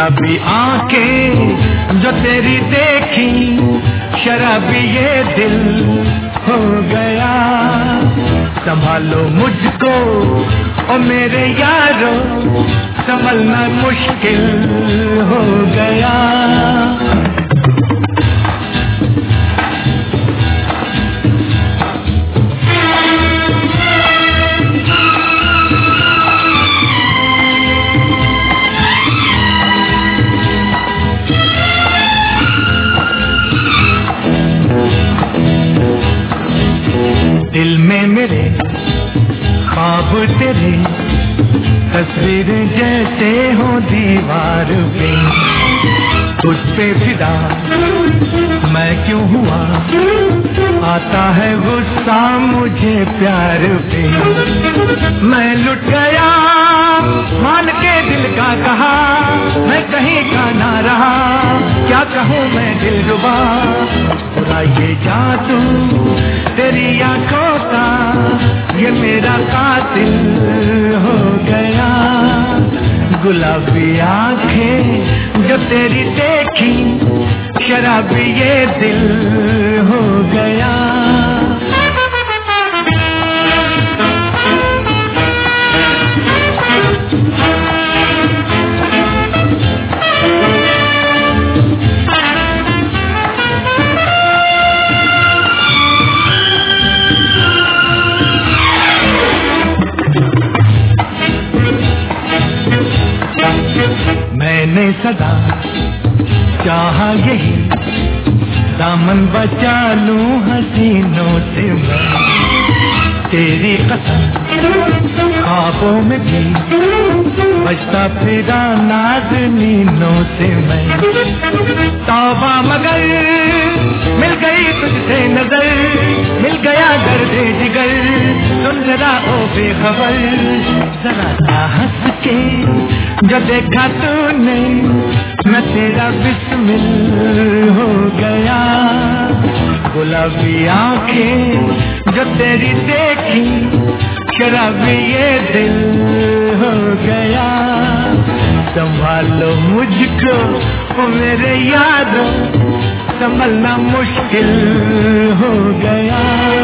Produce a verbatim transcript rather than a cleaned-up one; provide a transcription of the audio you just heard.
गुलाबी आंखें जो तेरी देखी, शराबी ये दिल हो गया। संभालो मुझको ओ मेरे यारो, संभलना मुश्किल हो गया। दिल में मेरे ख्वाब तेरे, तस्वीरें जैसे हो दीवार पे, तुझ पे फिदा मैं क्यों हुआ, आता है गुस्सा मुझे प्यार पे। मैं लुट गया मान के दिल का कहा, मैं कहीं का ना रहा, क्या कहूँ मैं दिल रुबा। पूरा ये जादू तेरी आंखों का, ये मेरा कातिल हो गया। गुलाबी आंखें जो तेरी देखी, शराबी ये दिल हो गया। मैंने सदा चाहा यही, दामन बचा लूं हसीनों से मैं, तेरी कसम ख्वाबों में भी बचता फिरा नाज़नीनों से मैं। तौबा मगर मिल गई तुझसे नजर, मिल गया दर्दे जिगर, सुन जरा ओ बेखबर। जरा सा हंस के जो देखा तूने, मैं तेरा बिस्मिल हो गया। गुलाबी आंखें जो तेरी देखी, शराबी ये दिल हो गया। संभालो मुझको ओ मेरे यारो, संभलना मुश्किल हो गया।